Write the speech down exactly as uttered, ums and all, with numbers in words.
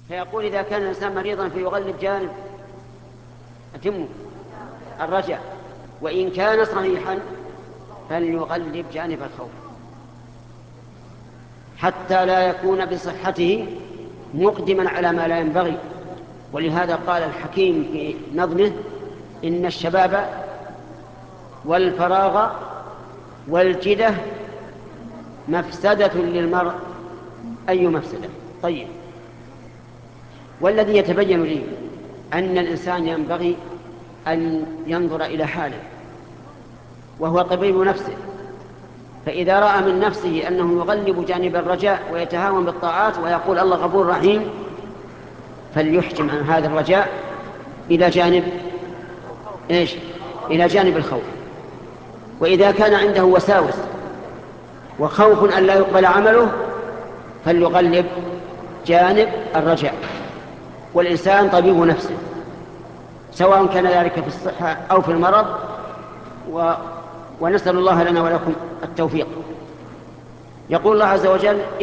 فيقول إذا كان الإنسان مريضا فيغلب جانب أتمه الرجاء، وإن كان صحيحا فليغلب جانب الخوف حتى لا يكون بصحته مقدما على ما لا ينبغي. ولهذا قال الحكيم في نظمه: إن الشباب والفراغ والجدة مفسدة للمرء، أي مفسدة. طيب، والذي يتبين لي أن الإنسان ينبغي أن ينظر إلى حاله، وهو طبيب نفسه، فإذا رأى من نفسه أنه يغلب جانب الرجاء ويتهاون بالطاعات ويقول الله غفور رحيم، فليحجم عن هذا الرجاء إلى جانب إيش؟ إلى جانب الخوف. وإذا كان عنده وساوس وخوف أن لا يقبل عمله فليغلب جانب الرجاء. والإنسان طبيب نفسه، سواء كان ذلك في الصحة أو في المرض، و... ونسأل الله لنا ولكم التوفيق. يقول الله عز وجل: